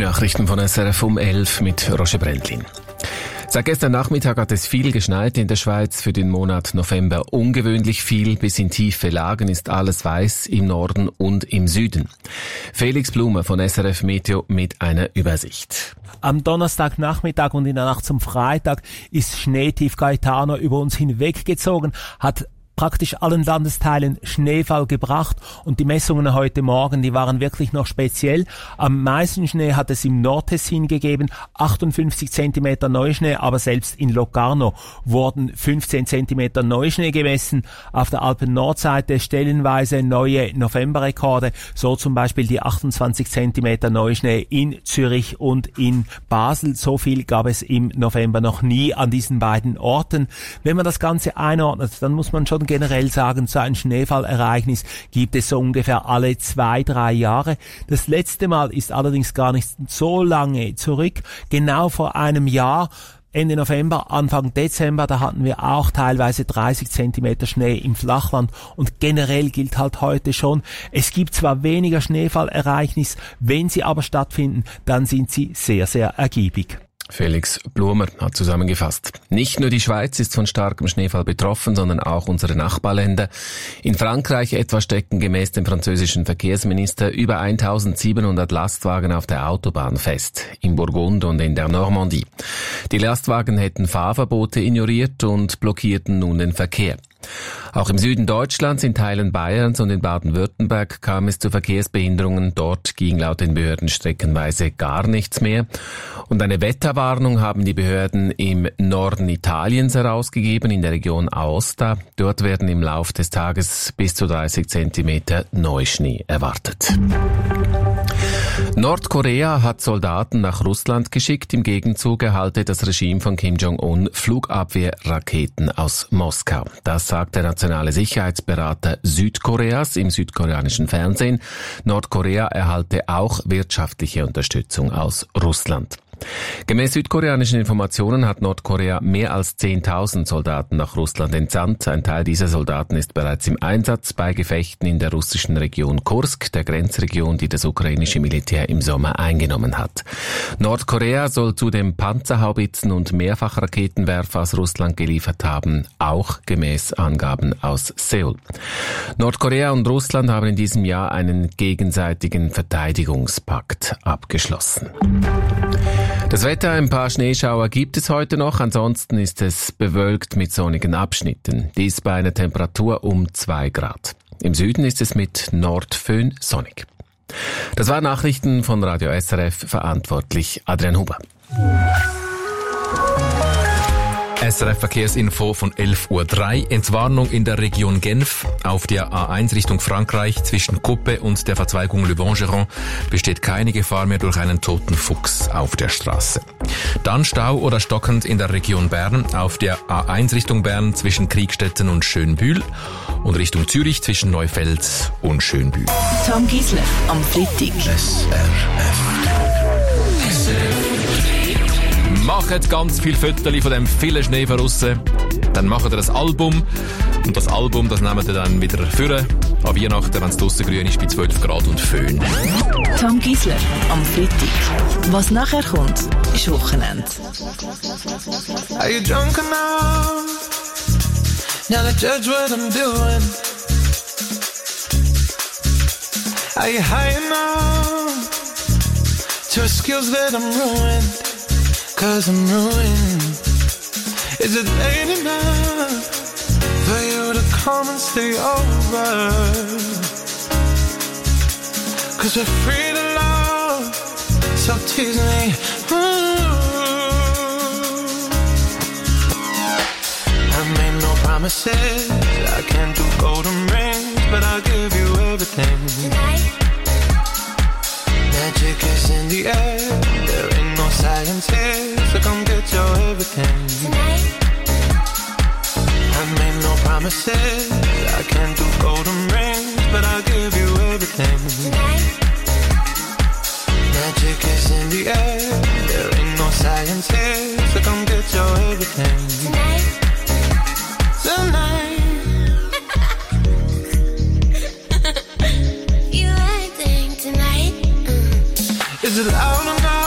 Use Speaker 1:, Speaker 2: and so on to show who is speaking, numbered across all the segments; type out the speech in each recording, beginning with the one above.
Speaker 1: Nachrichten von SRF um 11 mit Roger Brendlin. Seit gestern Nachmittag hat es viel geschneit in der Schweiz, für den Monat November ungewöhnlich viel. Bis in tiefe Lagen ist alles weiß im Norden und im Süden. Felix Blumer von SRF Meteo mit einer Übersicht.
Speaker 2: Am Donnerstagnachmittag und in der Nacht zum Freitag ist Schneetief Gaetano über uns hinweggezogen, hat praktisch allen Landesteilen Schneefall gebracht und die Messungen heute Morgen, die waren wirklich noch speziell. Am meisten Schnee hat es im Nordtessin gegeben, 58 Zentimeter Neuschnee, aber selbst in Locarno wurden 15 Zentimeter Neuschnee gemessen. Auf der Alpen-Nordseite stellenweise neue Novemberrekorde, so zum Beispiel die 28 Zentimeter Neuschnee in Zürich und in Basel. So viel gab es im November noch nie an diesen beiden Orten. Wenn man das Ganze einordnet, dann muss man schon generell sagen, so ein Schneefallereignis gibt es so ungefähr alle 2-3 Jahre. Das letzte Mal ist allerdings gar nicht so lange zurück. Genau vor einem Jahr, Ende November, Anfang Dezember, da hatten wir auch teilweise 30 Zentimeter Schnee im Flachland und generell gilt halt heute schon, es gibt zwar weniger Schneefallereignis, wenn sie aber stattfinden, dann sind sie sehr, sehr ergiebig.
Speaker 1: Felix Blumer hat zusammengefasst. Nicht nur die Schweiz ist von starkem Schneefall betroffen, sondern auch unsere Nachbarländer. In Frankreich etwa stecken gemäß dem französischen Verkehrsminister über 1700 Lastwagen auf der Autobahn fest, in Burgund und in der Normandie. Die Lastwagen hätten Fahrverbote ignoriert und blockierten nun den Verkehr. Auch im Süden Deutschlands, in Teilen Bayerns und in Baden-Württemberg kam es zu Verkehrsbehinderungen. Dort ging laut den Behörden streckenweise gar nichts mehr. Und eine Wetterwarnung haben die Behörden im Norden Italiens herausgegeben, in der Region Aosta. Dort werden im Lauf des Tages bis zu 30 Zentimeter Neuschnee erwartet. Nordkorea hat Soldaten nach Russland geschickt. Im Gegenzug erhalte das Regime von Kim Jong-un Flugabwehrraketen aus Moskau. Das sagt der nationale Sicherheitsberater Südkoreas im südkoreanischen Fernsehen. Nordkorea erhalte auch wirtschaftliche Unterstützung aus Russland. Gemäß südkoreanischen Informationen hat Nordkorea mehr als 10.000 Soldaten nach Russland entsandt. Ein Teil dieser Soldaten ist bereits im Einsatz bei Gefechten in der russischen Region Kursk, der Grenzregion, die das ukrainische Militär im Sommer eingenommen hat. Nordkorea soll zudem Panzerhaubitzen und Mehrfachraketenwerfer aus Russland geliefert haben, auch gemäß Angaben aus Seoul. Nordkorea und Russland haben in diesem Jahr einen gegenseitigen Verteidigungspakt abgeschlossen. Das Wetter, ein paar Schneeschauer gibt es heute noch, ansonsten ist es bewölkt mit sonnigen Abschnitten. Dies bei einer Temperatur um 2 Grad. Im Süden ist es mit Nordföhn sonnig. Das waren Nachrichten von Radio SRF, verantwortlich Adrian Huber.
Speaker 3: SRF-Verkehrsinfo von 11.03 Uhr. Entwarnung in der Region Genf. Auf der A1 Richtung Frankreich zwischen Coppe und der Verzweigung Le Bongeron besteht keine Gefahr mehr durch einen toten Fuchs auf der Straße. Dann Stau oder stockend in der Region Bern auf der A1 Richtung Bern zwischen Kriegstetten und Schönbühl und Richtung Zürich zwischen Neufeld und Schönbühl.
Speaker 4: Tom Gisler am Freitag.
Speaker 3: Macht ganz viel Fotos von dem vielen Schnee draussen. Dann macht ihr ein Album. Und das Album, das nehmt ihr dann wieder führen. An Weihnachten, wenn es draussen grün ist, bei 12 Grad und Föhn.
Speaker 4: Tom Gisler am Freitag. Was nachher kommt, ist Wochenende.
Speaker 5: Are you drunk enough now to judge what I'm doing? Are you high enough to excuse that I'm ruined? 'Cause I'm ruined. Is it late enough for you to come and stay over? 'Cause we're free to love, so tease me. I made no promises, I can't do golden rings, but I'll give you everything. Magic is in the air, there ain't no science here, so come get your everything. I made no promises, I can't do golden rings, but I'll give you everything. Magic is in the air, there ain't no science here, so come get your everything. Tonight. You acting tonight. Is it loud enough?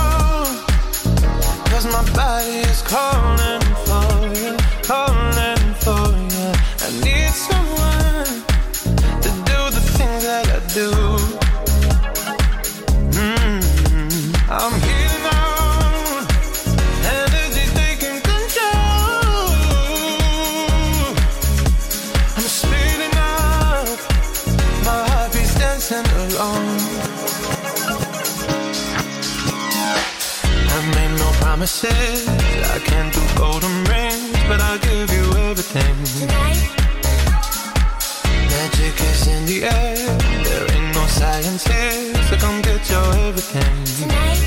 Speaker 5: speeding up, my heart beats dancing alone. I made no promises, I can't do golden rings, but I'll give you everything. Tonight. Magic is in the air, there ain't no science here, so come get your everything. Tonight.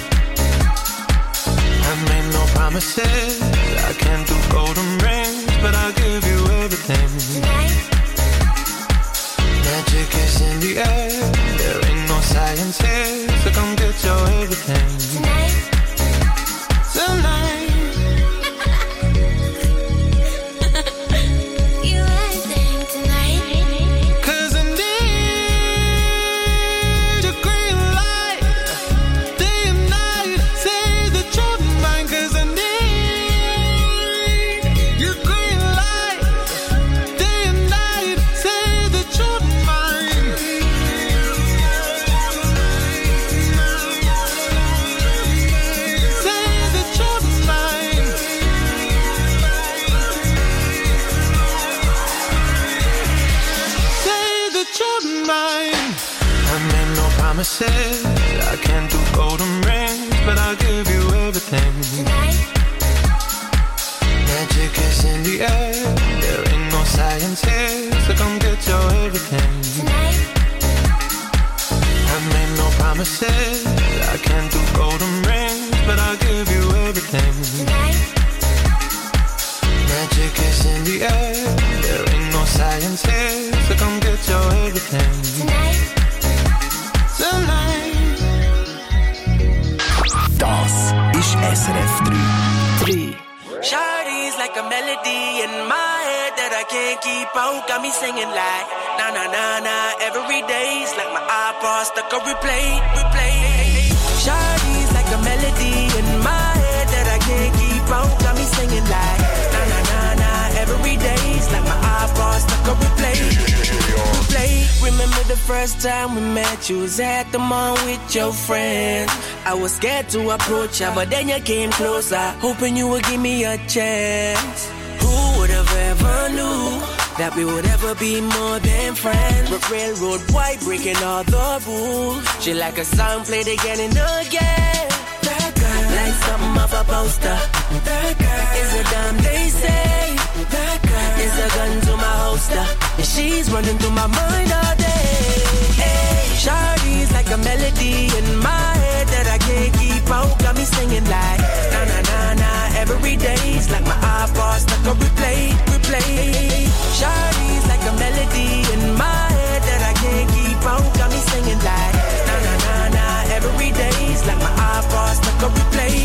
Speaker 5: I made no promises, I can't do golden rings, but I'll give you everything. Tonight. Magic is in the air, there ain't no science here, so come get your everything. Tonight. Tonight.
Speaker 6: You everything tonight.
Speaker 5: 'Cause I need your green light, day and night. Say that you're mine. 'Cause I need your green light, day and night. Say that you're mine. Say that you're mine. Say that you're mine. I made no promises, I can't do golden rings, but I'll give you everything.
Speaker 6: Tonight.
Speaker 5: Magic is in the air, there ain't no science here, so come get your everything.
Speaker 6: Tonight.
Speaker 5: I made no promises, I can't do golden rings, but I'll give you everything.
Speaker 6: Tonight.
Speaker 5: Magic is in the air, there ain't no science here, so come get your everything.
Speaker 6: Tonight.
Speaker 5: Tonight.
Speaker 7: Das ist SRF 3.
Speaker 8: Shawty's like a melody in my head that I can't keep out. Got me singing like na na na na every day's like my iPod stuck on replay. Shawty's like a melody in my head that I can't keep out. Got me singing like na na na na every day's like my iPod stuck on replay. Remember the first time we met, you was at the mall with your friends. I was scared to approach ya, but then you came closer, hoping you would give me a chance. Who would have ever knew that we would ever be more than friends? But railroad white breaking all the rules. She like a song played again and again. That girl, like something off a poster. That girl is a damn they say. That girl is a gun to my holster, and she's running through my mind all day. Hey, Shawty's like a melody in my head that I can't keep out. Got me singing like na na na na every day's like my iPod stuck on replay. Shawty's like a melody in my head that I can't keep out. Got me singing like na na na na every day's like my iPod stuck on replay.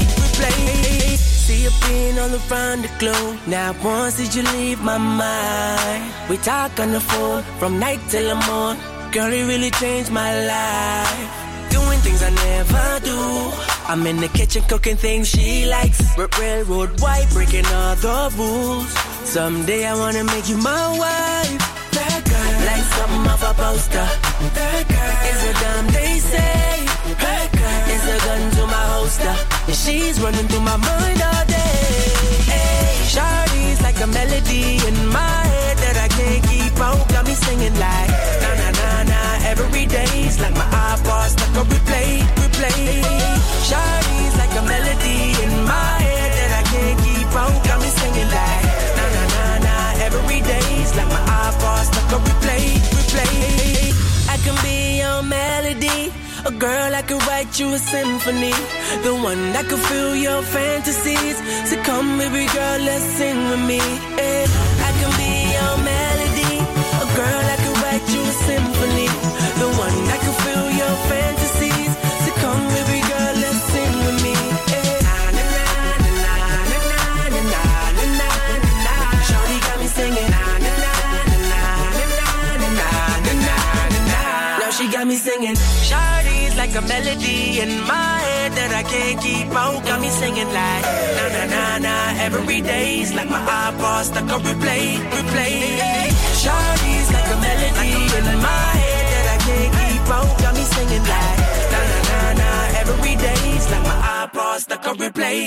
Speaker 8: See you being all around the globe. Now once did you leave my mind? We talk on the phone from night till the morning. Girl, it really changed my life. Doing things I never do. I'm in the kitchen cooking things she likes. Railroad white breaking all the rules. Someday I wanna make you my wife. That girl, like something off a poster. That girl is a damn they say. That girl is a gun to my holster, and she's running through my mind all day. Hey, Shawty's like a melody in my head that I can't keep out. Got me singing like na na na na every day's like my iPod stuck on replay. Shawty's like a melody in my head that I can't keep out. Got me singing like na na na na every day's like my iPod stuck on replay. I can be your melody, a girl I could write you a symphony, the one that could fill your fantasies. So come baby girl, let's sing with me. I can be your melody, a girl I could write you a symphony, the one that could fill your fantasies. So come baby girl, let's sing with me. Shawty got me singing. Now she got me singing. Shawty's like a melody in my head that I can't keep out. Got me singing like na na na na every day's like my iPod stuck on replay. Shawty's like a melody in my head that I can't keep out. Got me singing like na na na na every day's like my iPod stuck on replay.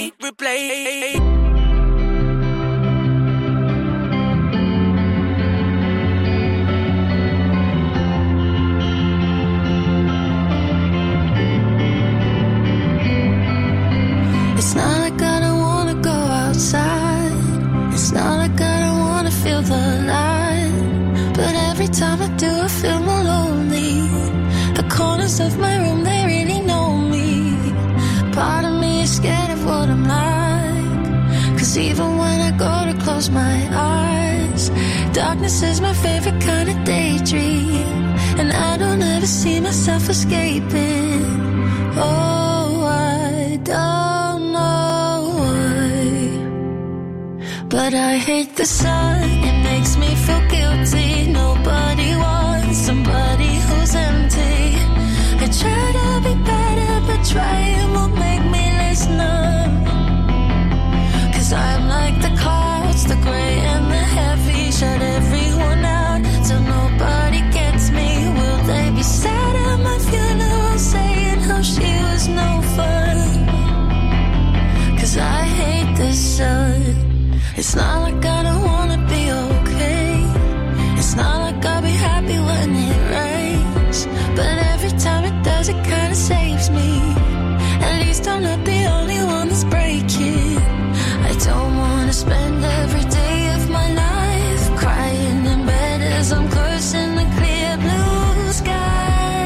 Speaker 6: time I do, I feel more lonely. The corners of my room, they really know me. Part of me is scared of what I'm like. 'Cause even when I go to close my eyes, darkness is my favorite kind of daydream. And I don't ever see myself escaping. Oh, I don't know why, but I hate the sun. It makes me feel guilty. Nobody wants somebody who's empty. I try to be better, but trying won't make me less numb. 'Cause I'm like the clouds, the grey and the heavy. Shut everyone out till nobody gets me. Will they be sad at my funeral, saying how she was no fun? 'Cause I hate the sun. It's not like I don't wanna be okay. It's not like I'll be happy when it rains. But every time it does, it kinda saves me. At least I'm not the only one that's breaking. I don't wanna spend every day of my life crying in bed as I'm cursing the clear blue sky.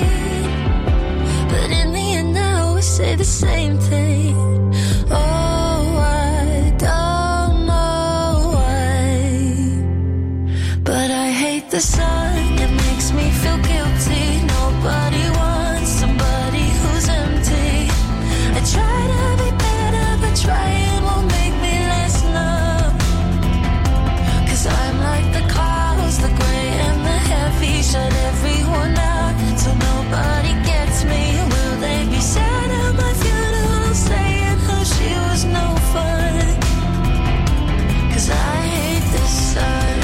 Speaker 6: But in the end I always say the same thing. Oh, I don't know why, but I hate the sun. It makes me feel guilty. Nobody wants somebody who's empty. I try to be better, but trying won't make me less numb. 'Cause I'm like the clouds, the grey and the heavy. Shut everyone out till nobody gets me. Will they be sad at my funeral, saying how she was no fun? 'Cause I hate the sun.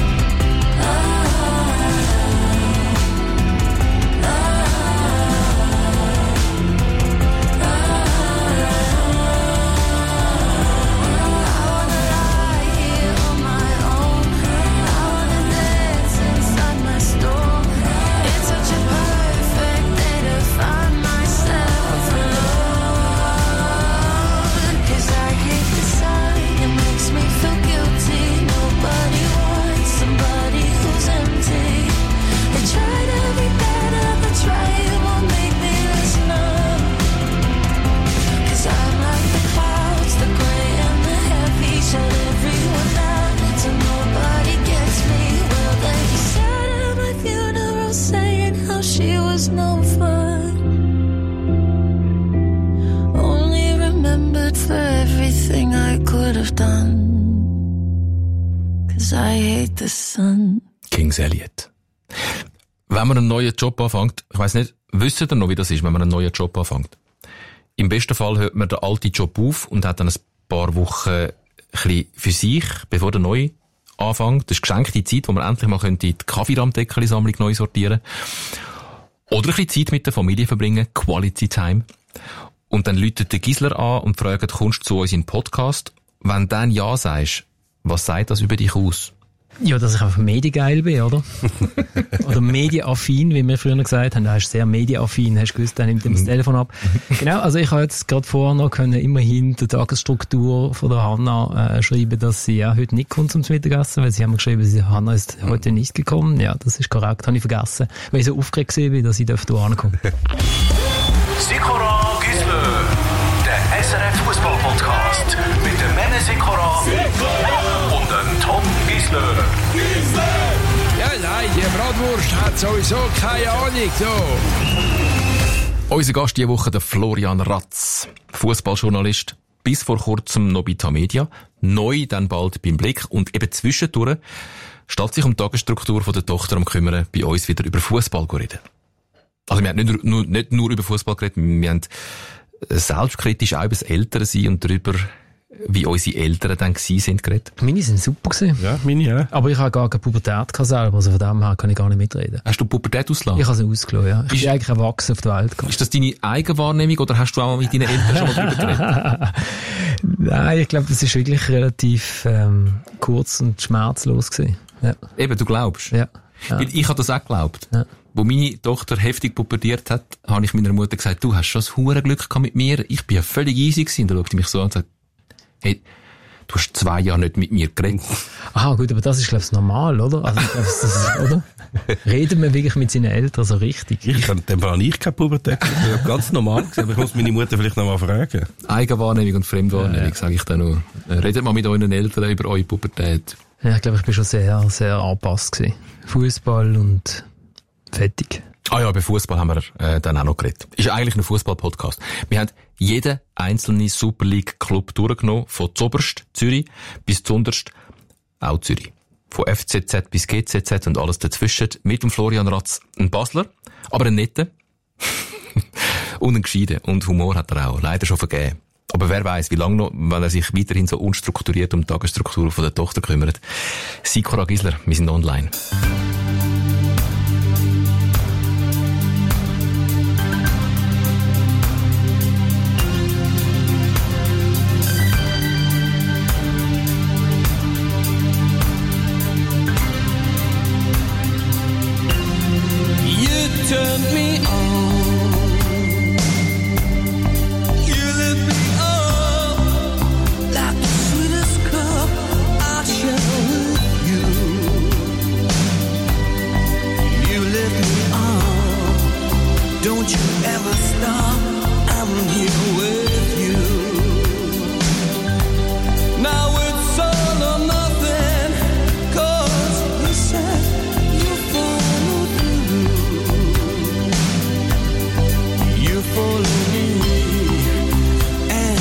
Speaker 3: King's Elliot. Wenn man einen neuen Job anfängt, ich weiss nicht, wisst ihr noch, wie das ist, wenn man einen neuen Job anfängt? Im besten Fall hört man den alten Job auf und hat dann ein paar Wochen ein bisschen für sich, bevor der neue anfängt. Das ist geschenkte Zeit, wo man endlich mal die Kaffeeraumdeckelsammlung neu sortieren könnte. Oder ein bisschen Zeit mit der Familie verbringen, Quality Time. Und dann läutet der Gisler an und fragt, kommst du zu uns in den Podcast? Wenn du dann Ja sagst, was sagt das über dich aus?
Speaker 9: Ja, dass ich einfach mediengeil bin, oder? Oder medienaffin, wie wir früher gesagt haben. Du bist sehr medienaffin, hast du gewusst, dann nimmt ihm das Telefon ab. Genau, also ich habe jetzt gerade vorher noch immerhin die Tagesstruktur von der Hanna schreiben, dass sie ja heute nicht kommt zum Mittagessen, weil sie haben mir geschrieben, Hanna ist heute nicht gekommen. Ja, das ist korrekt, habe ich vergessen, weil ich so aufgeregt war, dass ich hier ankommen darf.
Speaker 7: Sikora Gisler, der SRF Fußball-Podcast mit dem Mene Sikora und dem Tom Gisler.
Speaker 10: Ja, nein, die Bratwurst hat sowieso keine Ahnung. So.
Speaker 3: Unser Gast diese Woche, der Florian Ratz, Fußballjournalist, bis vor kurzem noch bei Tamedia, neu dann bald beim Blick und eben zwischendurch statt sich um die Tagesstruktur von der Tochter kümmern, bei uns wieder über Fußball reden. Also wir haben nicht nur über Fußball geredet, wir haben selbstkritisch auch über das Ältere-Sein und darüber, wie unsere Eltern dann gewesen sind, geredet.
Speaker 9: Meine sind super gewesen.
Speaker 2: Ja, meine ja.
Speaker 9: Aber ich habe gar keine Pubertät selber, also von dem her kann ich gar nicht mitreden.
Speaker 3: Hast du Pubertät ausgelassen?
Speaker 9: Ich habe sie ausgelassen, ja. Ich bin eigentlich erwachsen auf der Welt gekommen.
Speaker 3: Ist das deine Eigenwahrnehmung oder hast du auch mit deinen Eltern schon mal drüber geredet?
Speaker 9: Nein, ich glaube, das ist wirklich relativ kurz und schmerzlos gewesen. Ja.
Speaker 3: Eben, du glaubst?
Speaker 9: Ja.
Speaker 3: Weil ich habe das auch geglaubt.
Speaker 9: Ja.
Speaker 3: Wo meine Tochter heftig pubertiert hat, habe ich meiner Mutter gesagt, du hast schon das hure Glück gehabt mit mir. Ich bin ja völlig easy gewesen. Und da schaut sie mich so an und sagt, hey, du hast 2 Jahre nicht mit mir geredet.
Speaker 9: Ah, gut, aber das ist, glaube ich, normal, oder? Also, oder? Redet man wirklich mit seinen Eltern so richtig?
Speaker 11: Ich habe keine Pubertät. Das ist ganz normal gewesen, aber ich muss meine Mutter vielleicht noch mal fragen.
Speaker 3: Eigenwahrnehmung und Fremdwahrnehmung, sage ich da nur. Redet mal mit euren Eltern über eure Pubertät.
Speaker 9: Ja, ich glaube, ich bin schon sehr, sehr angepasst gewesen. Fußball und fertig.
Speaker 3: Ah ja, über Fußball haben wir dann auch noch geredet. Ist eigentlich ein Fußball-Podcast. Wir haben jeden einzelnen Super League-Club durchgenommen, von zoberst Zürich bis zunderst auch Zürich. Von FCZ bis GCZ und alles dazwischen. Mit dem Florian Ratz, ein Basler, aber ein netter. Und ein Gescheiter. Und Humor hat er auch. Leider schon vergeben. Aber wer weiß, wie lange noch, wenn er sich weiterhin so unstrukturiert um die Tagesstruktur von der Tochter kümmert. Sikora Gisler, wir sind online.
Speaker 8: Turned me on. You lit me up like the sweetest cup I share with you. You lit me up. Don't you ever stop. I'm here with you. Now it's all or nothing. 'Cause you said you follow through. Follow me, and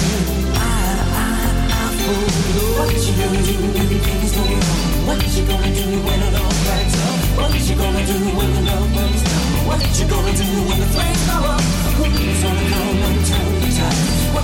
Speaker 8: I follow. What you gonna do when the things go wrong? What you gonna do when it all backs up? What you gonna do when the love burns down? What you gonna do when the flames go up? Who's gonna come and turn the tide?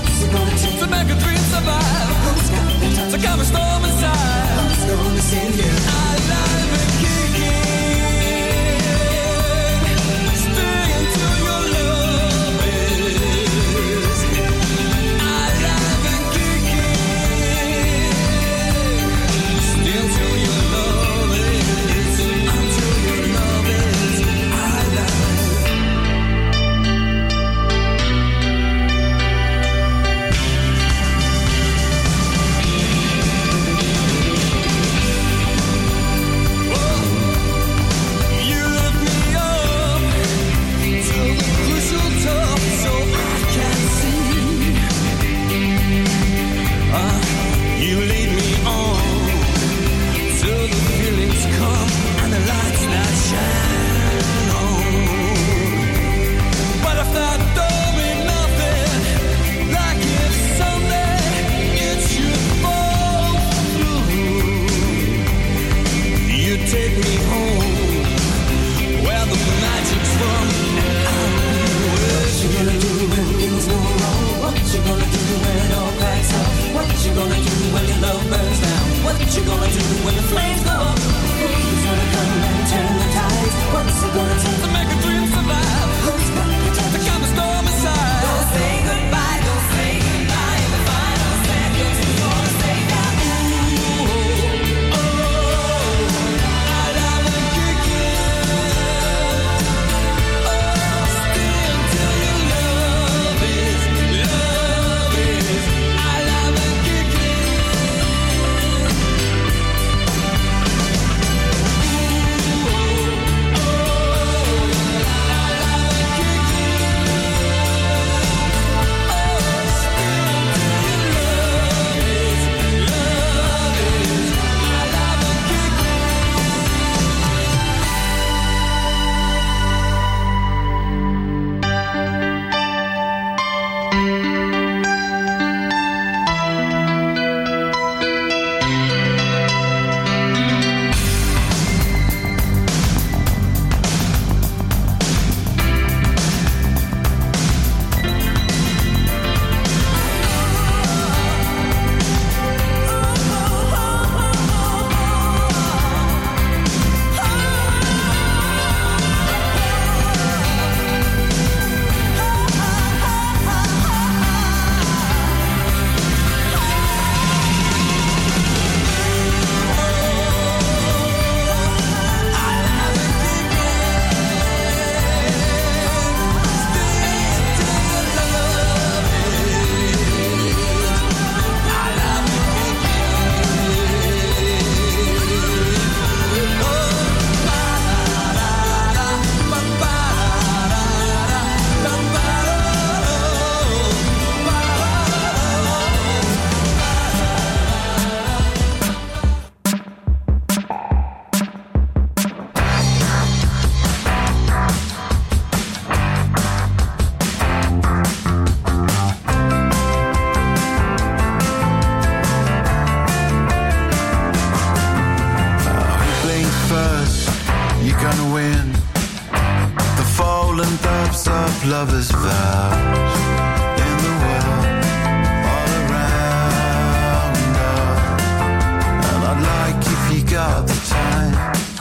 Speaker 5: gonna win. The fallen doves of lovers' vows in the world all around us. And I'd like, if you got the time,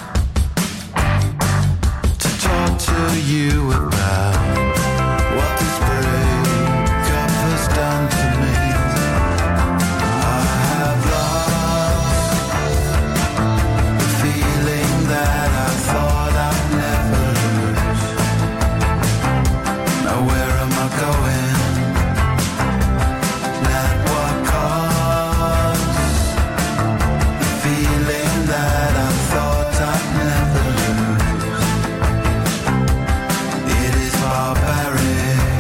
Speaker 5: to talk to you about what this breakup has done to me. I have lost the feeling that I thought I'd never lose. Now where am I going? Let what costs the feeling that I thought I'd never lose. It is barbaric.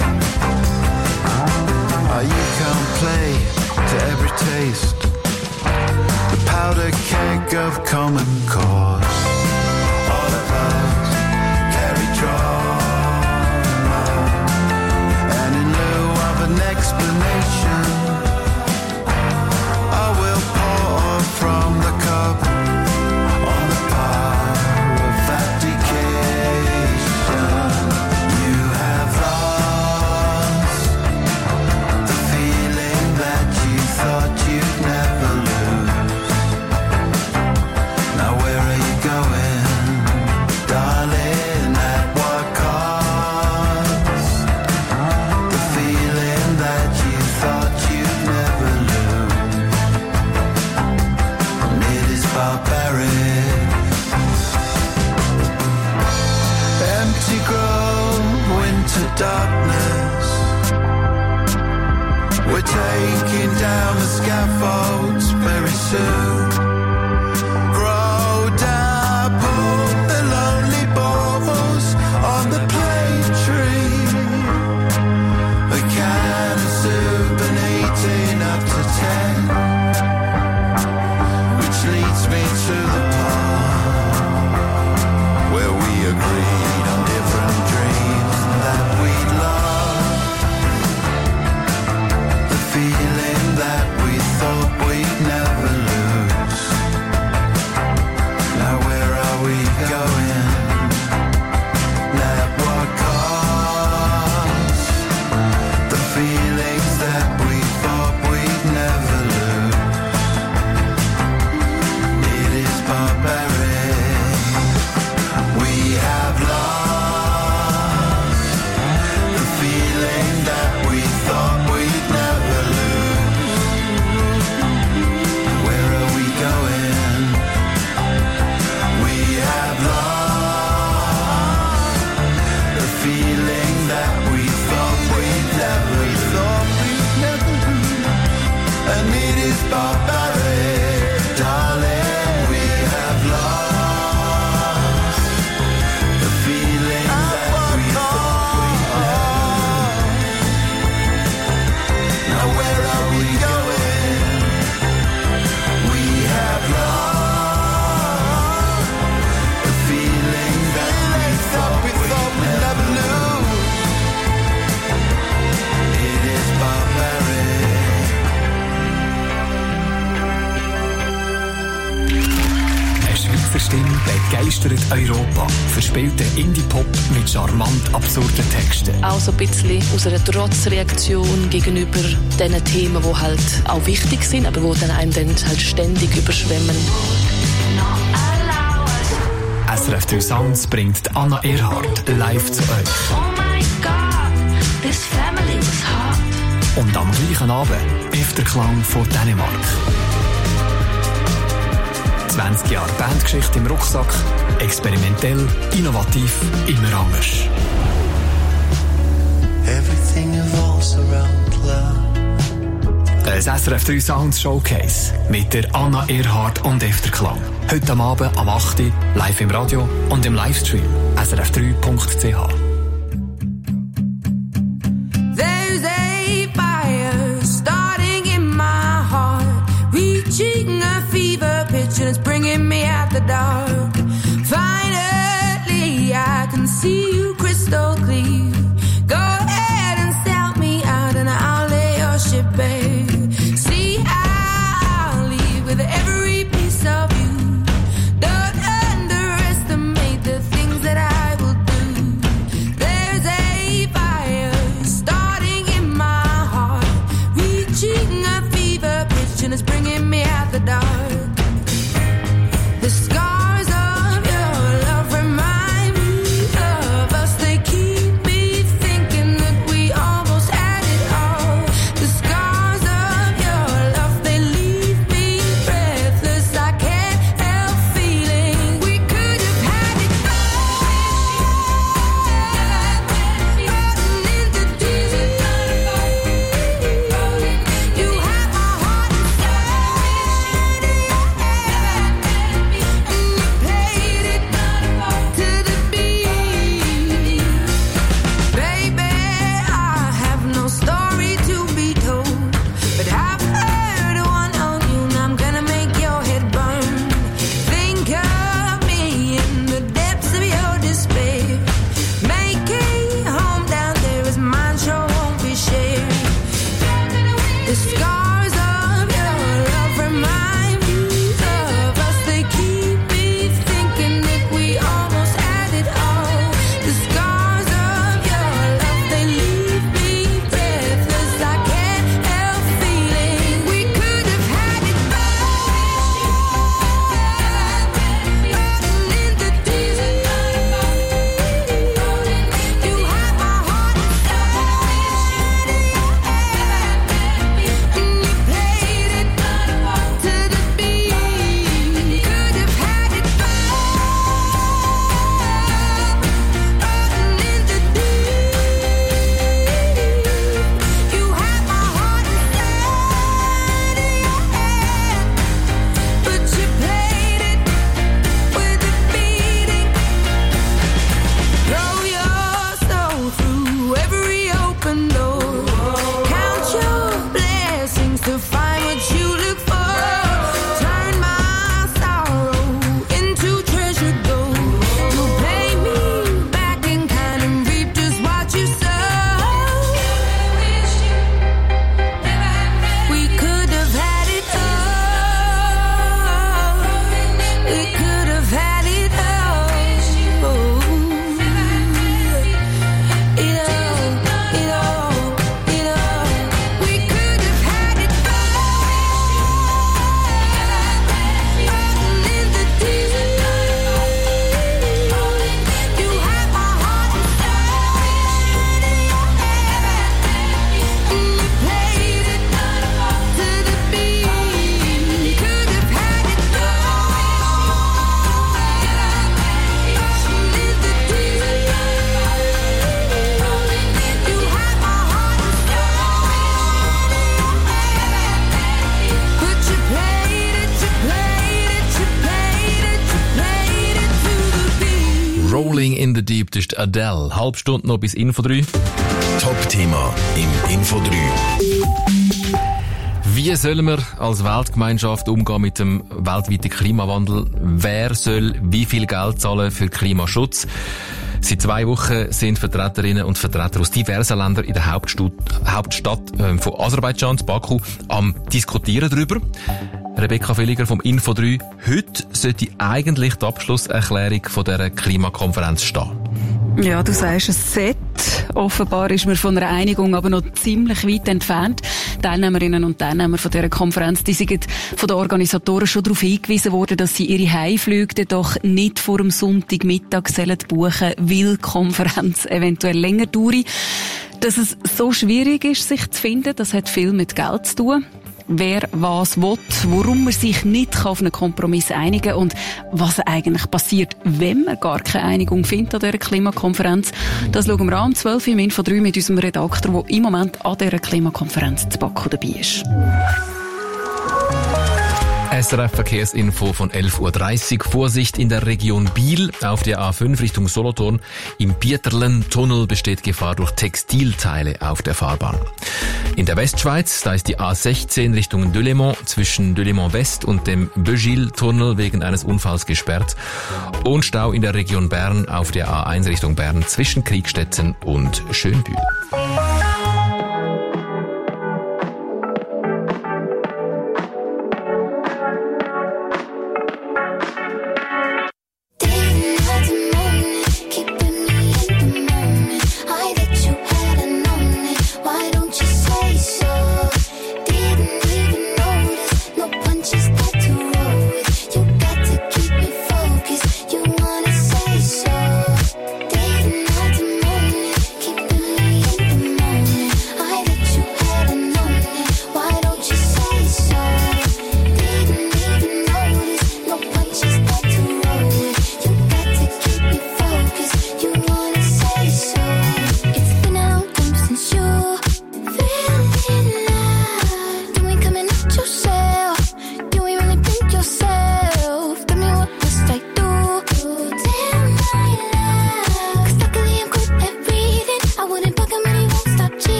Speaker 5: You can't play to every taste. The powder keg of common cause. All of us carry trauma. And in lieu of an explanation, I will pour from the cup on the pyre of abdication. You have lost the feeling that you thought you'd never lose. Now where are you going, darling? At what cost? The feeling that you thought you'd never lose. And it is barbaric. Empty grove, winter darkness. We're taking down the scaffolds very soon. Grow dapple the lonely balls on the plane tree. A can of soup and 18 up to 10, which leads me to the park where we agreed on different dreams that we'd love. The feeling that we thought we'd never lose. Now where are we going? At what cost? The feelings that we thought we'd never lose. It is barbaric. We have lost the feeling that we thought we'd never lose. Where are we going? We have lost the feeling that we thought we'd never lose. And it is barbaric, darling. We have lost the feeling that we thought we'd never lose. Now where are we going? We have lost the feeling that we thought we'd never lose. It is barbaric.
Speaker 12: Eine Schweizer Stimme begeistert Europa. Verspielte Indie-Pop mit charmant absurden Texten.
Speaker 4: Auch so ein bisschen aus einer Trotzreaktion gegenüber diesen Themen, die halt auch wichtig sind, aber die dann einem dann halt ständig überschwemmen.
Speaker 12: SRF 3 Sounds bringt Anna Erhardt live zu euch.
Speaker 6: Oh my God, this family was hard.
Speaker 12: Und am gleichen Abend Efterklang von Dänemark. 20 Jahre Bandgeschichte im Rucksack, experimentell, innovativ, immer anders.
Speaker 5: Everything evolves around love.
Speaker 12: Ein SRF 3 Sounds Showcase mit der Anna Erhardt und Efterklang. Heute am Abend am 8. live im Radio und im Livestream srf3.ch.
Speaker 8: There's a fire starting in my heart, reaching a fever pitch and it's bringing me out the dark. Finally, I can see you crystal clear. Go ahead and sell me out and I'll lay your ship bare. See, I'll leave with every piece of you. Don't underestimate the things
Speaker 3: Rolling in the Deep, das ist Adele. Halb Stunde noch bis Info 3.
Speaker 7: Top-Thema im Info 3.
Speaker 3: Wie sollen wir als Weltgemeinschaft umgehen mit dem weltweiten Klimawandel? Wer soll wie viel Geld zahlen für Klimaschutz? Seit 2 Wochen sind Vertreterinnen und Vertreter aus diversen Ländern in der Hauptstadt von Aserbaidschan, Baku, am Diskutieren darüber. Rebecca Villiger vom Info 3. Heute sollte eigentlich die Abschlusserklärung von dieser Klimakonferenz stehen.
Speaker 13: Ja, du sagst, es sollte. Offenbar ist man von einer Einigung aber noch ziemlich weit entfernt. Teilnehmerinnen und Teilnehmer von dieser Konferenz, die sind von den Organisatoren schon darauf hingewiesen worden, dass sie ihre Heimflüge doch nicht vor dem Sonntagmittag buchen sollen, weil die Konferenz eventuell länger dauert. Dass es so schwierig ist, sich zu finden, das hat viel mit Geld zu tun. Wer was will, warum man sich nicht auf einen Kompromiss einigen kann und was eigentlich passiert, wenn man gar keine Einigung findet an dieser Klimakonferenz. Das schauen wir an, 12 Uhr im Info 3 mit unserem Redakteur, der im Moment an dieser Klimakonferenz zu Baku dabei ist.
Speaker 3: SRF Verkehrsinfo von 11.30 Uhr. Vorsicht in der Region Biel. Auf der A5 Richtung Solothurn. Im Bieterlen-Tunnel besteht Gefahr durch Textilteile auf der Fahrbahn. In der Westschweiz, da ist die A16 Richtung Delémont zwischen Delémont West und dem Beugil-Tunnel wegen eines Unfalls gesperrt. Und Stau in der Region Bern auf der A1 Richtung Bern zwischen Kriegstetten und Schönbühl.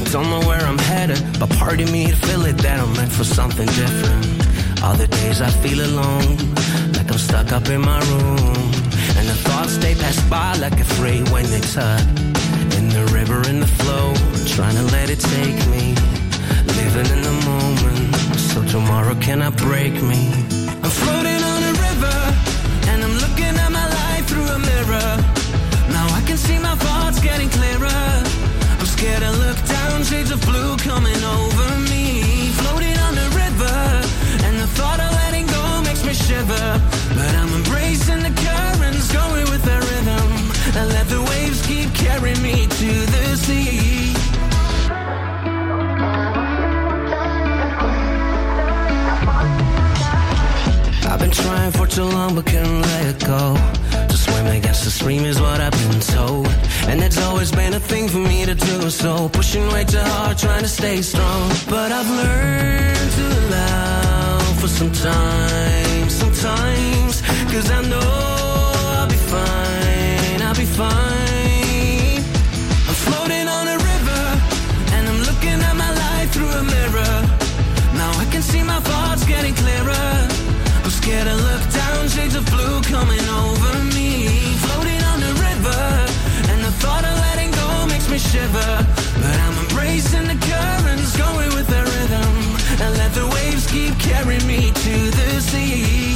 Speaker 8: don't know where I'm headed, but part of me feel it that I'm meant for something different. Other days I feel alone, like I'm stuck up in my room, and the thoughts they pass by like a freight when they tug in the river, in the flow, trying to let it take me, living in the moment, so tomorrow cannot break me. I'm floating on a river, and I'm looking at my life through a mirror. Now I can see my thoughts getting clearer. I'm scared to look down, shades of blue coming over me. Floating on the river, and the thought of letting go makes me shiver. But I'm embracing the currents, going with the rhythm, and let the waves keep carrying me to the sea. I've been trying for too long but couldn't let it go. To swim against the stream is what I've been told, and it's always been a thing for me to do so. Pushing way too hard, trying to stay strong. But I've learned to allow for some time, sometimes, cause I know I'll be fine, I'll be fine. I'm floating on a river, and I'm looking at my life through a mirror. Now I can see my thoughts getting clearer. I'm scared to look down, shades of blue coming over me. Floating on the river, and the thought of letting go makes me shiver. But I'm embracing the currents, going with the rhythm, and let the waves keep carrying me to the sea.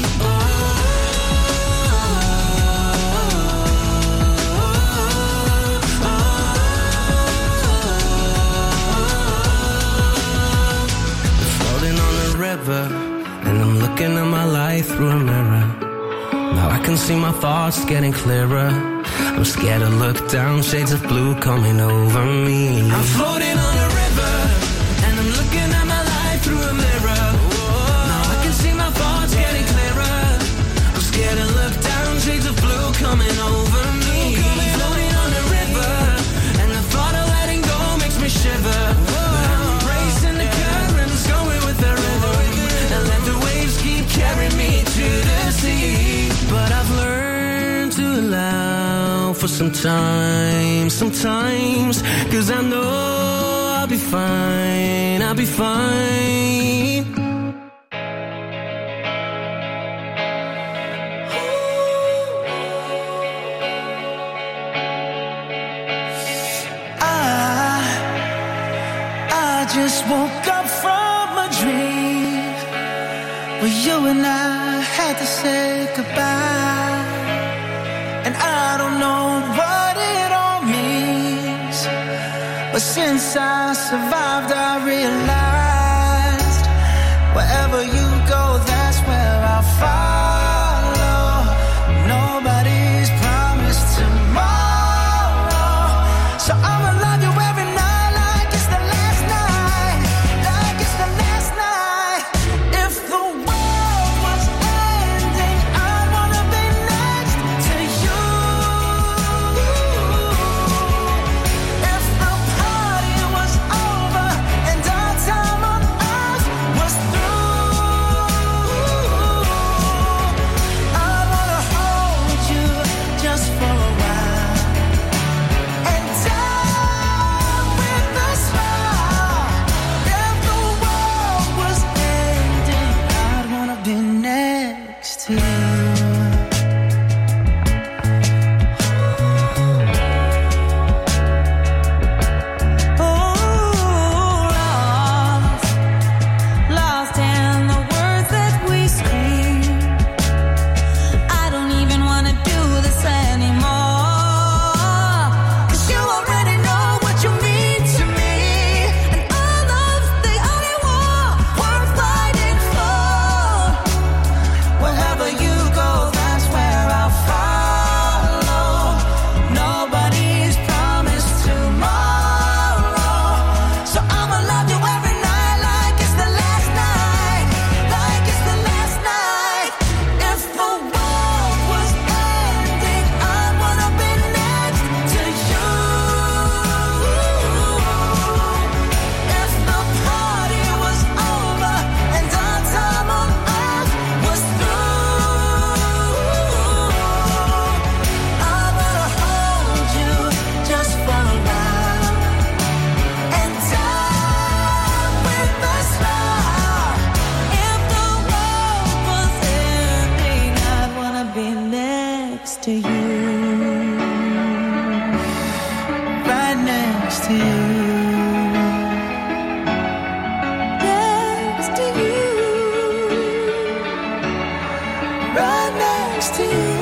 Speaker 8: Floating on the river, and I'm looking at my life through a mirror. Now I can see my thoughts getting clearer. I'm scared to look down, shades of blue coming over me. I'm floating on a river, and I'm looking at my life through a mirror. Now I can see my thoughts getting clearer. I'm scared to look down, shades of blue coming over me. Floating on a river, and the thought of letting go makes me shiver. But I'm embracing the currents, going with the rhythm, and let the waves keep carrying me to the sea. But I've learned to allow for some time, sometimes, cause I know I'll be fine, I'll be fine.
Speaker 5: I just woke up from a dream where you and I had to say goodbye, and I don't know what it all means, but since I survived I realized wherever you go, that's where I'll follow. Nobody's promised tomorrow, so I'ma love you every night like it's the last night, like it's the last night. If the world was ending, I wanna be next to you. If the party was over and our time
Speaker 6: next to you. Right next to you.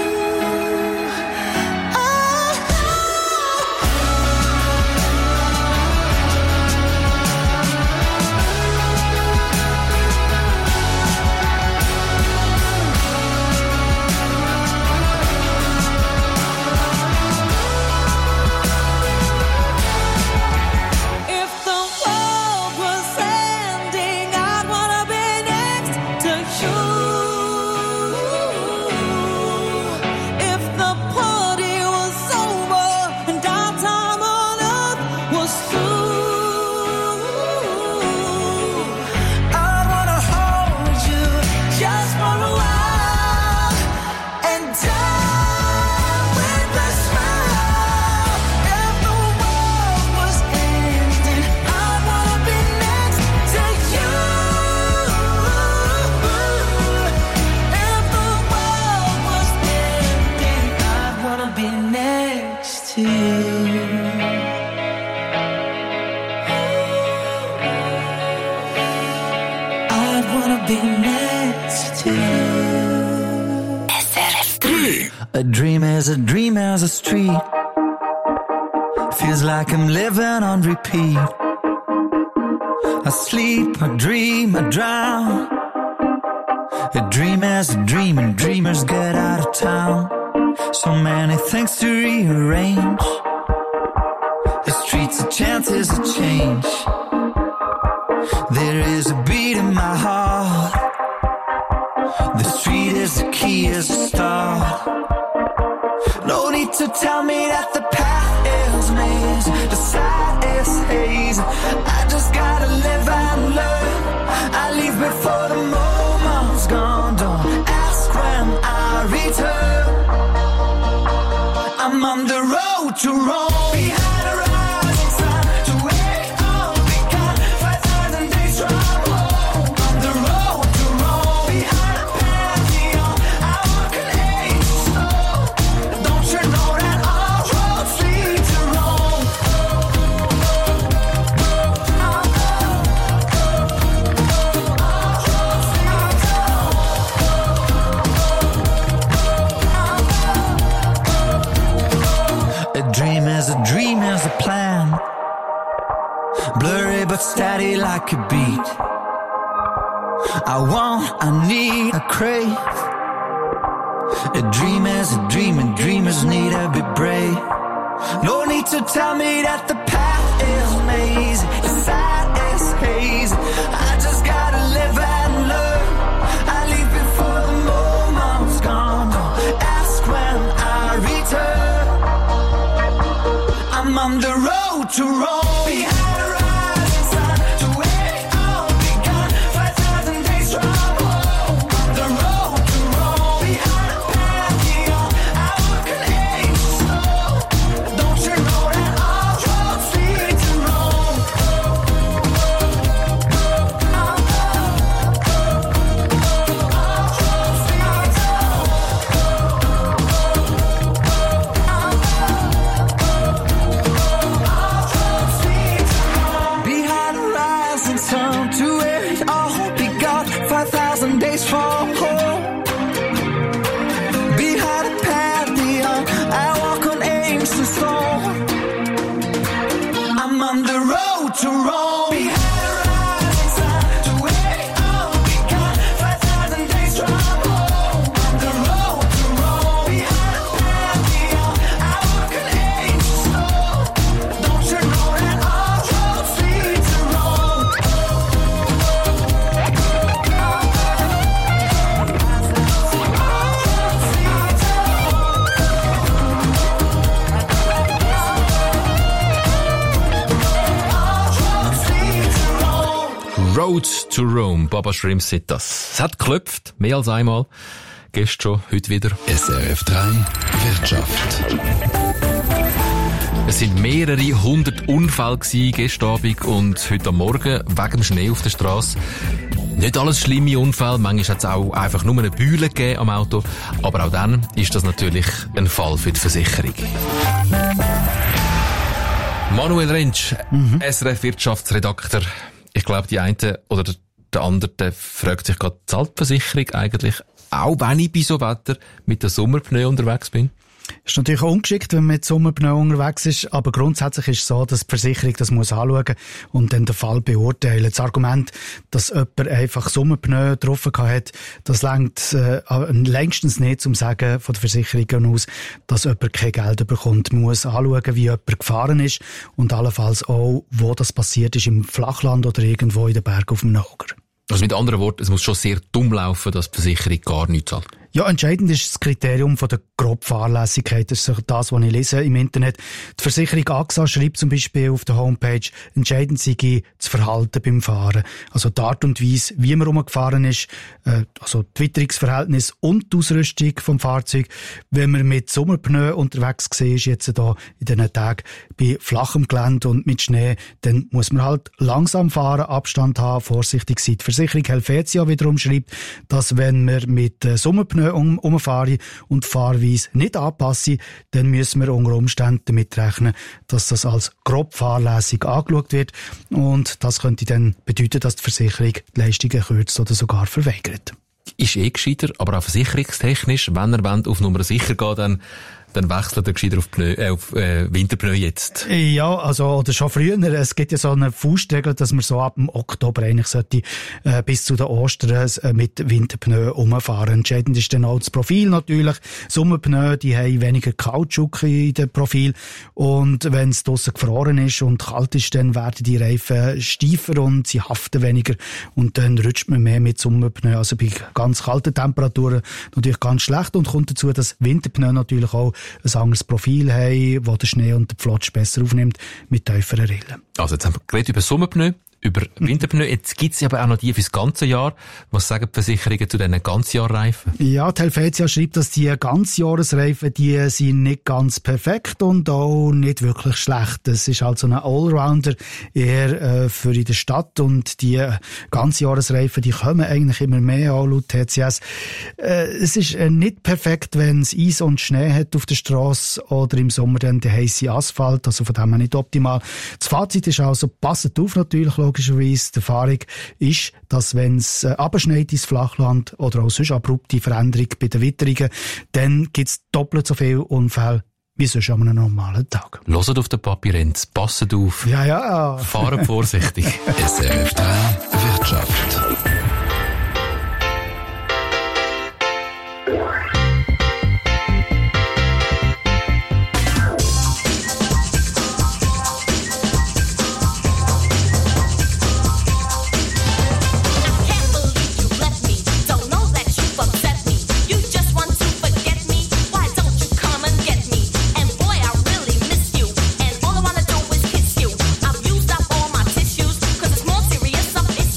Speaker 5: A dream is a dream as a street. Feels like I'm living on repeat. I sleep, I dream, I drown. A dream is a dream and dreamers get out of town. So many things to rearrange. The streets are chances of change. There is a beat in my heart. The street is the key, is the start. No need to tell me that the path is maze, the side is haze. I just gotta live and learn. I leave before the moment's gone. Don't ask when I return. I'm on the road to Rome. Behind a rising sun, to where it all began. 5,000 days from home. On the road to Rome. Behind a pantheon, I walk an ancient stone. Don't you know that all roads lead to Rome? A dream is a dream is a plan. Blurry but steady like a beat. I want, I need, I crave. A dream is a dream and dreamers need to be brave. No need to tell me that the path is maze, the side is haze. I just gotta live and learn. I leave before the moment's gone. Don't ask when I return. I'm on the road to Rome. Behind a rising sun, to where it all began. 5,000 days from home. On the road to Rome. Behind a pantheon, I walk an ancient stone. Don't you know that all roads lead to Rome? Behind a rising sun, to where it all began. 5,000 days from home. Behind a pantheon, I walk on ancient stone. I'm on the road to Rome. Behind a rising sun, to where it all began. 5,000 days from home. On the road to Rome. Behind a pantheon, I walk an ancient stone. Don't you know that all roads lead to Rome?
Speaker 3: Road to Rome, Baba Shrimp sind das. Es hat geklopft, mehr als einmal. Gestern schon, heute wieder.
Speaker 7: SRF 3 Wirtschaft.
Speaker 3: Es sind mehrere 100 Unfälle gewesen, gestern Abend und heute am Morgen wegen dem Schnee auf der Straße. Nicht alles schlimme Unfälle, manchmal hat es auch einfach nur eine Beule gegeben am Auto, aber auch dann ist das natürlich ein Fall für die Versicherung. Manuel Rentsch, SRF Wirtschaftsredakteur. Ich glaube, die einen oder der andere der fragt sich gerade, zahlt die Versicherung eigentlich, auch wenn ich bei so Wetter mit der Sommerpneu unterwegs bin?
Speaker 14: Ist natürlich auch ungeschickt, wenn man mit Sommerpneu unterwegs ist, aber grundsätzlich ist es so, dass die Versicherung das muss anschauen und dann den Fall beurteilen. Das Argument, dass jemand einfach Sommerpneu getroffen hat, das reicht längstens nicht zum Sagen von der Versicherung aus, dass jemand kein Geld bekommt. Man muss anschauen, wie jemand gefahren ist und allenfalls auch, wo das passiert ist, im Flachland oder irgendwo in den Bergen auf dem Nager.
Speaker 3: Also mit anderen Worten, es muss schon sehr dumm laufen, dass die Versicherung gar nichts zahlt.
Speaker 14: Ja, entscheidend ist das Kriterium von der Grobfahrlässigkeit. Das ist das, was ich lese im Internet. Die Versicherung AXA schreibt zum Beispiel auf der Homepage, entscheidend sei das Verhalten beim Fahren. Also die Art und Weise, wie man rumgefahren ist, also die Witterungsverhältnis und die Ausrüstung vom Fahrzeug. Wenn man mit Sommerpneu unterwegs war, jetzt da in diesen Tagen bei flachem Gelände und mit Schnee, dann muss man halt langsam fahren, Abstand haben, vorsichtig sein. Die Versicherung Helvetia wiederum schreibt, dass wenn man mit Sommerpneu umfahren und die Fahrweise nicht anpassen, dann müssen wir unter Umständen damit rechnen, dass das als grob fahrlässig angeschaut wird. Und das könnte dann bedeuten, dass die Versicherung die Leistungen kürzt oder sogar verweigert.
Speaker 3: Ist gescheiter, aber auch versicherungstechnisch, wenn er auf Nummer sicher geht, dann wechselt er gescheiter auf Winterpneu jetzt.
Speaker 14: Ja, also, oder schon früher. Es gibt ja so eine Faustregel, dass man so ab dem Oktober eigentlich sollte, bis zu den Ostern mit Winterpneu umfahren. Entscheidend ist dann auch das Profil natürlich. Sommerpneu, die haben weniger Kautschuk in dem Profil. Und wenn es draussen gefroren ist und kalt ist, dann werden die Reifen steifer und sie haften weniger. Und dann rutscht man mehr mit Sommerpneu. Also bei ganz kalten Temperaturen natürlich ganz schlecht. Und kommt dazu, dass Winterpneu natürlich auch ein anderes Profil haben, das den Schnee und den Pflotsch besser aufnimmt, mit tieferen Rillen.
Speaker 3: Also jetzt haben wir geredet über Sommerpneu, über Winterpneu. Jetzt gibt es aber auch noch die fürs ganze Jahr. Was sagen die Versicherungen zu diesen Ganzjahrreifen?
Speaker 14: Ja, die Helvetia schreibt, dass die Ganzjahresreifen, die sind nicht ganz perfekt und auch nicht wirklich schlecht. Das ist also ein Allrounder eher für in der Stadt und die Ganzjahresreifen, die kommen eigentlich immer mehr an, laut TCS. Es ist nicht perfekt, wenn es Eis und Schnee hat auf der Strasse oder im Sommer dann der heisse Asphalt, also von dem her nicht optimal. Das Fazit ist also, passet auf natürlich, logischerweise. Die Erfahrung ist, dass wenn es abschneit ins Flachland oder auch sonst abrupte Veränderung bei den Witterungen, dann gibt es doppelt so viele Unfälle wie sonst an einem normalen Tag.
Speaker 3: Hört auf den Papi Renz, passet auf.
Speaker 14: Ja, ja.
Speaker 3: Fahrt vorsichtig.
Speaker 7: SRF 3 Wirtschaft.
Speaker 6: Up, it's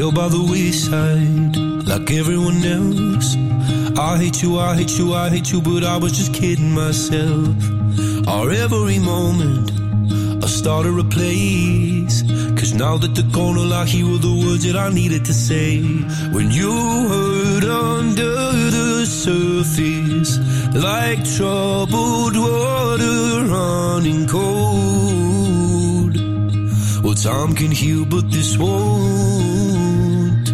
Speaker 5: fell by the wayside like everyone else. I hate you, I hate you, I hate you, but I was just kidding myself. Our every moment I started a place, 'cause now that they're gone, all I hear were the words that I needed to say. When you hurt under the surface, like troubled water running cold. Well, time can heal, but this won't.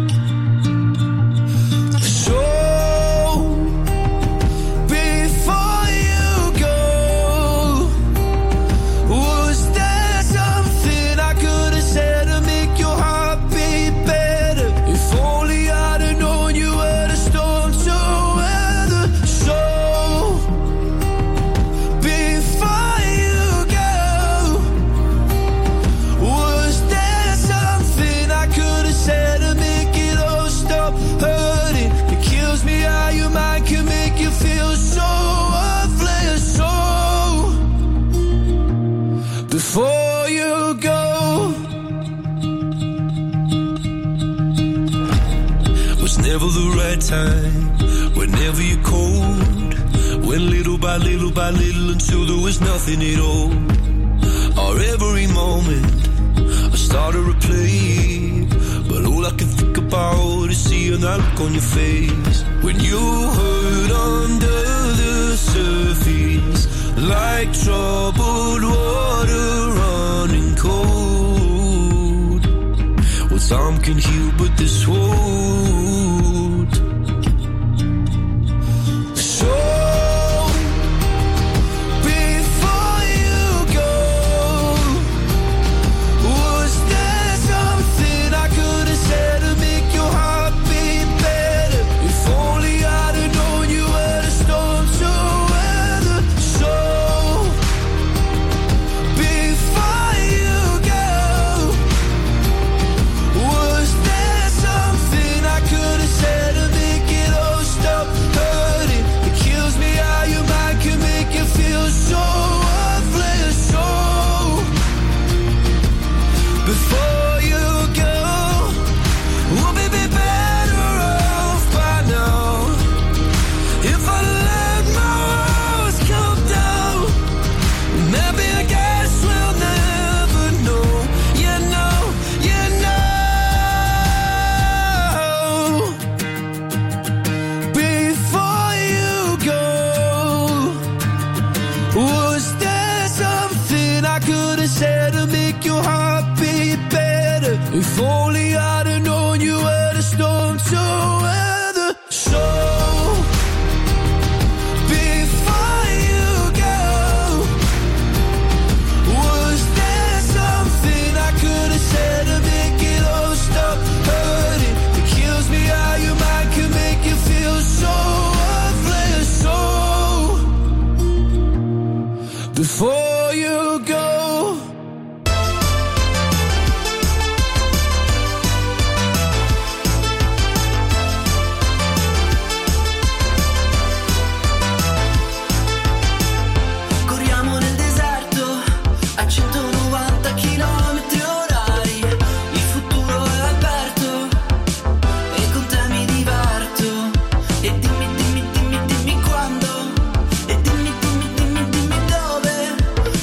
Speaker 5: So before you go, was there something I could have said to make your heart beat better? If only I'd have known you were the storm to weather. So before you go, was there something I could have said to make it all stop hurting? It kills me how your mind can make you feel so worthless. So before you go, was never the right time, whenever you're cold, when little by little by little until there was nothing at all. Or every moment I started to play, but all I can think about is seeing that look on your face. When you hurt under the surface, like troubled water running cold. Well, time can heal, but this won't. So before you go, was there something I could have said to make your heart beat better? If only I'd have known you were the storm to weather. So before you go, was there something I could have said to make it all stop hurting? It kills me how your mind can make you feel so worthless. So before you go, would we be better off by now if I let my walls come down? Maybe I guess we'll never know. You know, you know. Before you go, was there something I could have said to make your heart beat better? If only I'd have known you were the storm to weather. So before you go, was there something I could have said to make it all stop hurting? It kills me how your mind can make you feel so worthless. So before you go.
Speaker 8: Corriamo nel deserto a 190 km orari. Il futuro è aperto e con te mi diverto. E dimmi, dimmi, dimmi, dimmi quando. E dimmi, dimmi, dimmi, dimmi dove.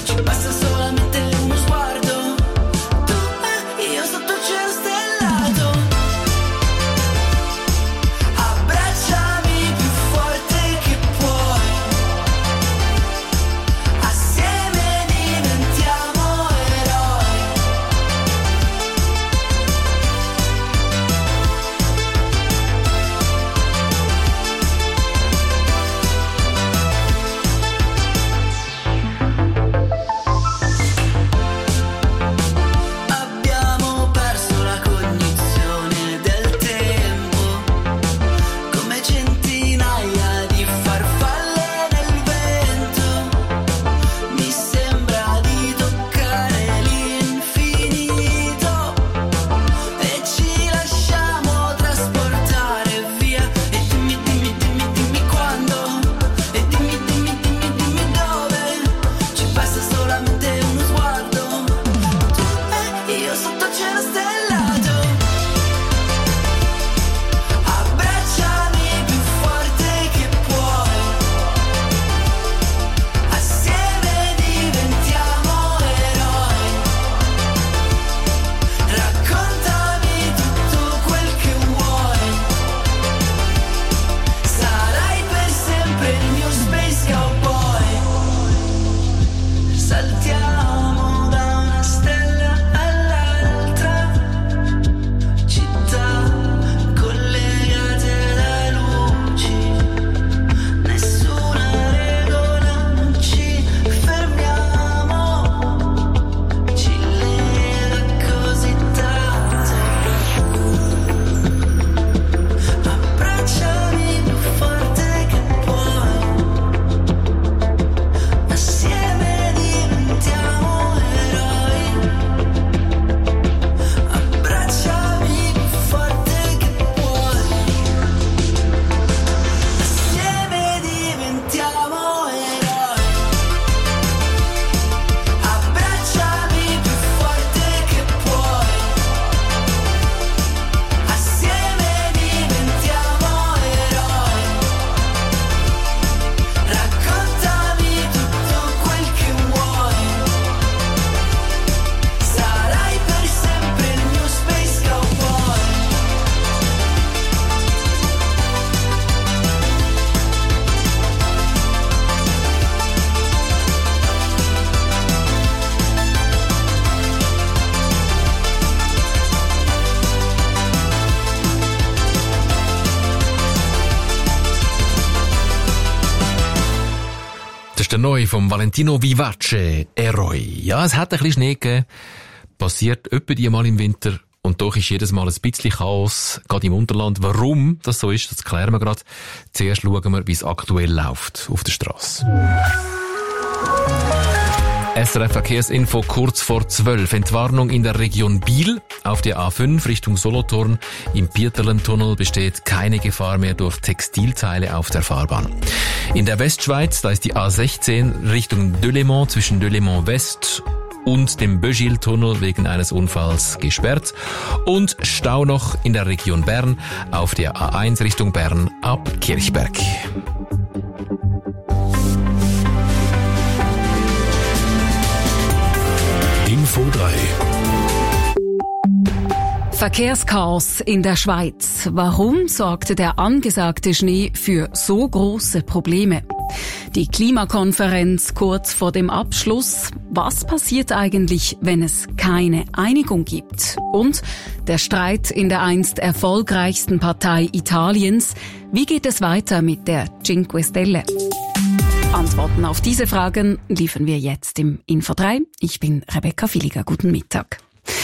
Speaker 3: Das ist der neue vom Valentino Vivace, Eroi. Ja, es hat ein bisschen Schnee gegeben. Passiert etwa die mal im Winter. Und doch ist jedes Mal ein bisschen Chaos, gerade im Unterland. Warum das so ist, das klären wir gerade. Zuerst schauen wir, wie es aktuell läuft auf der Straße. SRF Verkehrsinfo kurz vor 12. Entwarnung in der Region Biel. Auf der A5 Richtung Solothurn im Bieterlentunnel besteht keine Gefahr mehr durch Textilteile auf der Fahrbahn. In der Westschweiz, da ist die A16 Richtung Delémont zwischen Delémont West und dem Böschil-Tunnel wegen eines Unfalls gesperrt. Und Stau noch in der Region Bern auf der A1 Richtung Bern ab Kirchberg.
Speaker 7: Info 3.
Speaker 13: Verkehrschaos in der Schweiz. Warum sorgte der angesagte Schnee für so große Probleme? Die Klimakonferenz kurz vor dem Abschluss. Was passiert eigentlich, wenn es keine Einigung gibt? Und der Streit in der einst erfolgreichsten Partei Italiens. Wie geht es weiter mit der Cinque Stelle? Antworten auf diese Fragen liefern wir jetzt im Info 3. Ich bin Rebecca Villiger. Guten Mittag.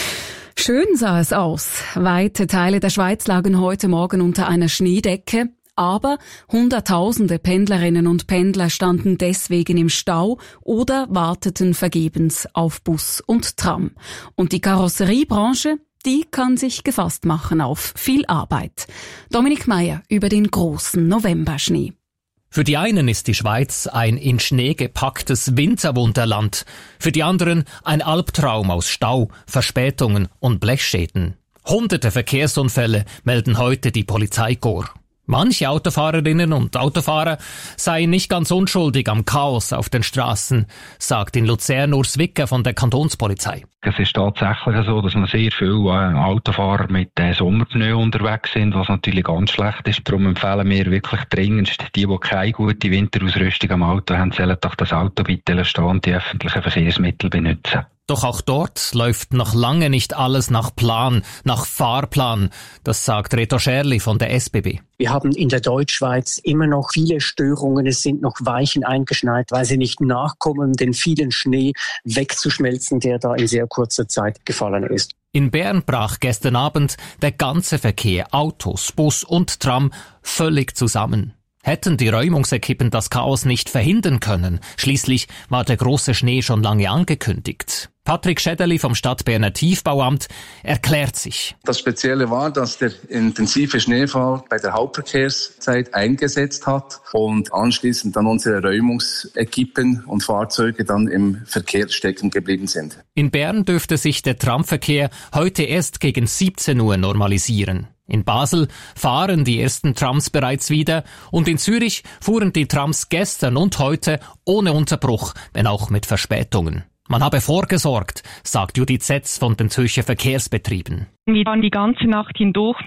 Speaker 13: Schön sah es aus. Weite Teile der Schweiz lagen heute Morgen unter einer Schneedecke. Aber Hunderttausende Pendlerinnen und Pendler standen deswegen im Stau oder warteten vergebens auf Bus und Tram. Und die Karosseriebranche, die kann sich gefasst machen auf viel Arbeit. Dominik Meier über den großen Novemberschnee.
Speaker 15: Für die einen ist die Schweiz ein in Schnee gepacktes Winterwunderland, für die anderen ein Albtraum aus Stau, Verspätungen und Blechschäden. Hunderte Verkehrsunfälle melden heute die Polizeikorps. Manche Autofahrerinnen und Autofahrer seien nicht ganz unschuldig am Chaos auf den Straßen, sagt in Luzern Urs Wicker von der Kantonspolizei.
Speaker 16: Es ist tatsächlich so, dass man sehr viele Autofahrer mit Sommerpneu unterwegs sind, was natürlich ganz schlecht ist. Darum empfehlen wir wirklich dringendst, die keine gute Winterausrüstung am Auto haben, sollen doch das Auto bitte stehen und die öffentlichen Verkehrsmittel benutzen.
Speaker 15: Doch auch dort läuft noch lange nicht alles nach Plan, nach Fahrplan. Das sagt Reto Scherli von der SBB.
Speaker 17: Wir haben in der Deutschschweiz immer noch viele Störungen. Es sind noch Weichen eingeschneit, weil sie nicht nachkommen, den vielen Schnee wegzuschmelzen, der da in sehr kurzer Zeit gefallen ist.
Speaker 15: In Bern brach gestern Abend der ganze Verkehr, Autos, Bus und Tram, völlig zusammen. Hätten die Räumungsequipen das Chaos nicht verhindern können. Schließlich war der große Schnee schon lange angekündigt. Patrick Schäderli vom Stadtberner Tiefbauamt erklärt sich.
Speaker 18: Das Spezielle war, dass der intensive Schneefall bei der Hauptverkehrszeit eingesetzt hat und anschließend dann unsere Räumungsequipen und Fahrzeuge dann im Verkehr stecken geblieben sind.
Speaker 15: In Bern dürfte sich der Tramverkehr heute erst gegen 17 Uhr normalisieren. In Basel fahren die ersten Trams bereits wieder und in Zürich fuhren die Trams gestern und heute ohne Unterbruch, wenn auch mit Verspätungen. Man habe vorgesorgt, sagt Judith Setz von den Zürcher Verkehrsbetrieben.
Speaker 19: Wir waren die ganze Nacht hindurch